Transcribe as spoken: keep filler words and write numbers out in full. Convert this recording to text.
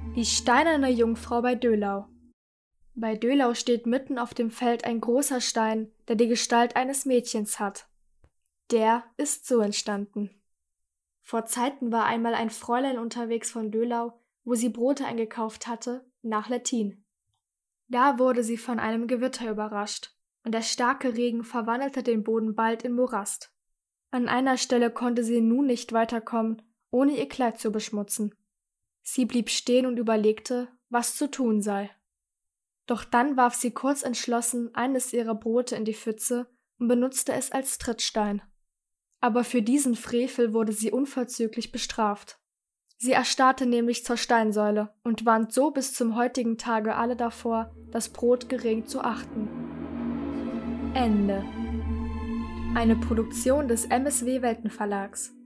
Die steinerne Jungfrau bei Döhlau. Bei Döhlau steht mitten auf dem Feld ein großer Stein, der die Gestalt eines Mädchens hat. Der ist so entstanden. Vor Zeiten war einmal ein Fräulein unterwegs von Döhlau, wo sie Brote eingekauft hatte, nach Lettin. Da wurde sie von einem Gewitter überrascht, und der starke Regen verwandelte den Boden bald in Morast. An einer Stelle konnte sie nun nicht weiterkommen, ohne ihr Kleid zu beschmutzen. Sie blieb stehen und überlegte, was zu tun sei. Doch dann warf sie kurz entschlossen eines ihrer Brote in die Pfütze und benutzte es als Trittstein. Aber für diesen Frevel wurde sie unverzüglich bestraft. Sie erstarrte nämlich zur Steinsäule und warnt so bis zum heutigen Tage alle davor, das Brot gering zu achten. Ende. Eine Produktion des M S W Weltenverlags.